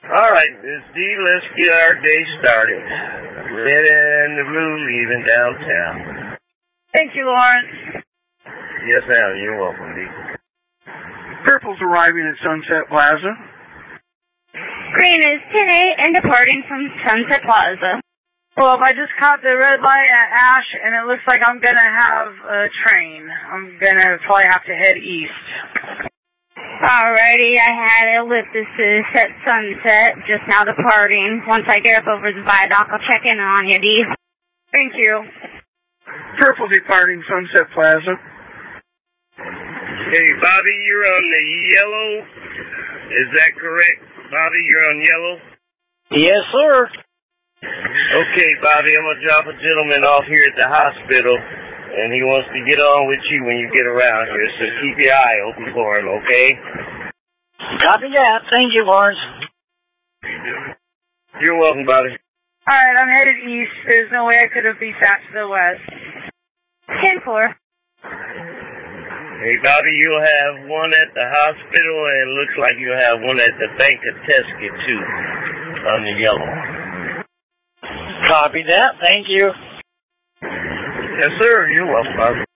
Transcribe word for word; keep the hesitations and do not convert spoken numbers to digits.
All right, Miss D, let's get our day started. Red and the blue leaving downtown. Thank you, Lawrence. Yes, ma'am. You're welcome, D. Purple's arriving at Sunset Plaza. Green is ten eight and departing from Sunset Plaza. Well, I just caught the red light at Ash, and it looks like I'm going to have a train. I'm going to probably have to head east. Alrighty, I had ellipsis at Sunset, just now departing. Once I get up over the viaduct, I'll check in on you, D. Thank you. Purple departing Sunset Plaza. Hey, Bobby, you're on the yellow. Is that correct? Bobby, you're on yellow? Yes, sir. Okay, Bobby, I'm going to drop a gentleman off here at the hospital, and he wants to get on with you when you get around here, so keep your eye open for him, okay? Copy that. Thank you, Lawrence. You're welcome, Bobby. All right, I'm headed east. There's no way I could have beat that to the west. ten four. Hey, Bobby, you'll have one at the hospital, and it looks like you'll have one at the Bank of Teska, too, on the yellow. Copy that. Thank you. Yes, sir. You're welcome, Bobby.